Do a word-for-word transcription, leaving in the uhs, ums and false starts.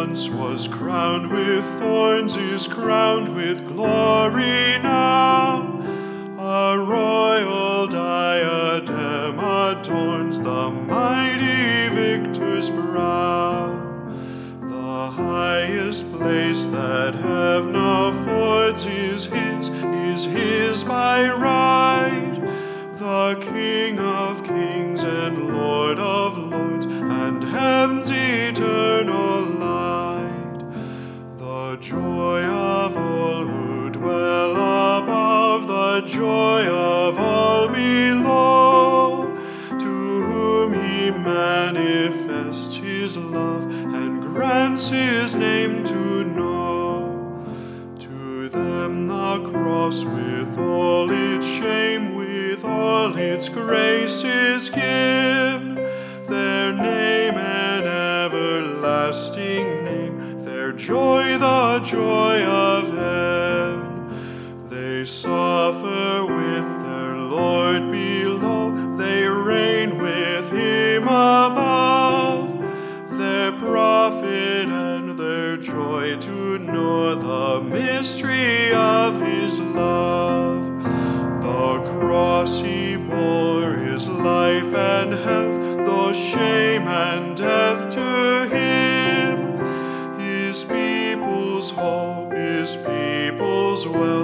once was crowned with thorns is crowned with glory now. A royal diadem adorns the mighty victor's brow. The highest place that heaven affords is his, is his by right. The King of kings and Lord of lords, and heaven's eternal light. The joy of all who dwell above, the joy of all below, to whom he manifests his love and grants his name to know. To them the cross with all its shame, with all its grace is given, their name an everlasting name, their joy the joy of heaven. They suffer with their Lord below, they reign with him above, their profit and their joy to know the mystery of his love. The cross he bore is life and health, though shame and death to him. His people's hope, his people's wealth,